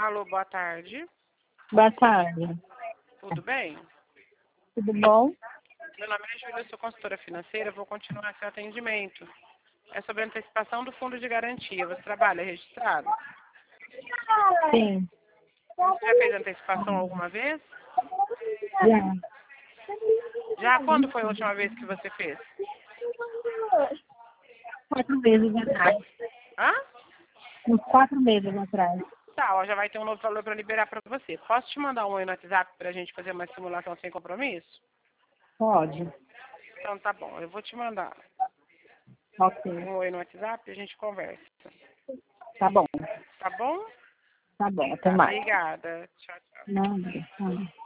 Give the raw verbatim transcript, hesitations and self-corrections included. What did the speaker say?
Alô, boa tarde. Boa tarde. Tudo bem? Tudo bom? Meu nome é Júlia, eu sou consultora financeira, vou continuar seu atendimento. É sobre a antecipação do fundo de garantia. Você trabalha registrado? Sim. Você já fez antecipação alguma vez? Já. Já? Quando foi a última vez que você fez? Quatro meses atrás. Hã? Uns quatro meses atrás. Tá, ó, já vai ter um novo valor para liberar para você. Posso te mandar um oi no WhatsApp para a gente fazer uma simulação sem compromisso? Pode. Então tá bom, eu vou te mandar Ok. um oi no WhatsApp e a gente conversa. Tá bom. Tá bom? Tá bom. Até Tá, mais. obrigada. Tchau, tchau. Nada. Tá.